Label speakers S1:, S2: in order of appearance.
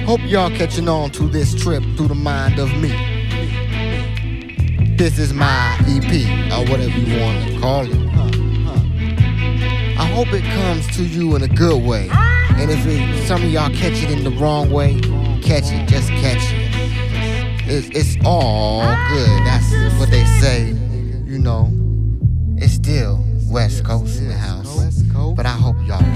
S1: Hope y'all catching on to this trip through the mind of me. This is my EP, or whatever you want to call it. I hope it comes to you in a good way. And if some of y'all catch it in the wrong way, catch it, just catch it. It's all good, that's what they say, you know. It's still West Coast in the house, but I hope y'all